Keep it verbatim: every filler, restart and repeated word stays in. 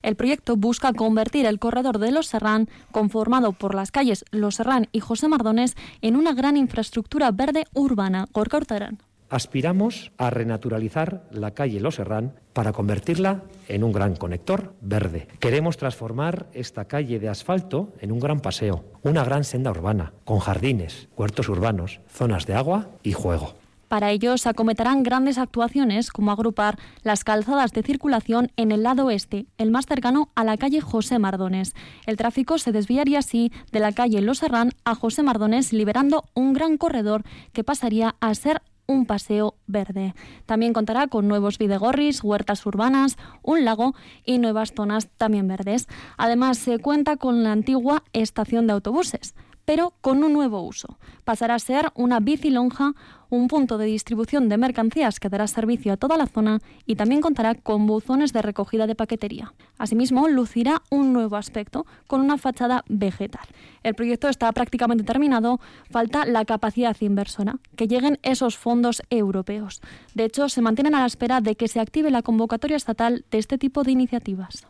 El proyecto busca convertir el corredor de Los Serrán, conformado por las calles Los Serrán y José Mardones, en una gran infraestructura verde urbana. Gorka Urtaran. Aspiramos a renaturalizar la calle Los Serrán para convertirla en un gran conector verde. Queremos transformar esta calle de asfalto en un gran paseo, una gran senda urbana, con jardines, huertos urbanos, zonas de agua y juego. Para ello se acometerán grandes actuaciones como agrupar las calzadas de circulación en el lado oeste, el más cercano a la calle José Mardones. El tráfico se desviaría así de la calle Los Serrán a José Mardones, liberando un gran corredor que pasaría a ser un paseo verde. También contará con nuevos bidegorris, huertas urbanas, un lago y nuevas zonas también verdes. Además, se cuenta con la antigua estación de autobuses, pero con un nuevo uso. Pasará a ser una bicilonja, un punto de distribución de mercancías que dará servicio a toda la zona y también contará con buzones de recogida de paquetería. Asimismo, lucirá un nuevo aspecto con una fachada vegetal. El proyecto está prácticamente terminado, falta la capacidad inversora, que lleguen esos fondos europeos. De hecho, se mantienen a la espera de que se active la convocatoria estatal de este tipo de iniciativas.